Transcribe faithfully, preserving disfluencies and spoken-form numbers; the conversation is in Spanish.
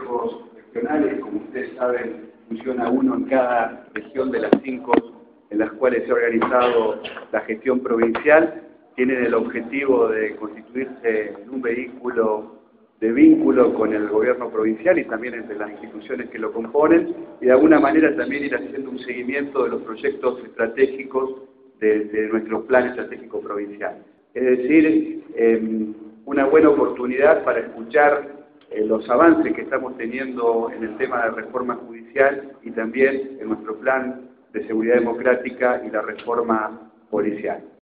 consejos regionales. Como ustedes saben, funciona uno en cada región de las cinco en las cuales se ha organizado la gestión provincial. Tienen el objetivo de constituirse en un vehículo de vínculo con el gobierno provincial y también entre las instituciones que lo componen, y de alguna manera también ir haciendo un seguimiento de los proyectos estratégicos de, de nuestro plan estratégico provincial. Es decir, eh, una buena oportunidad para escuchar eh, los avances que estamos teniendo en el tema de reforma judicial y también en nuestro plan de seguridad democrática y la reforma policial.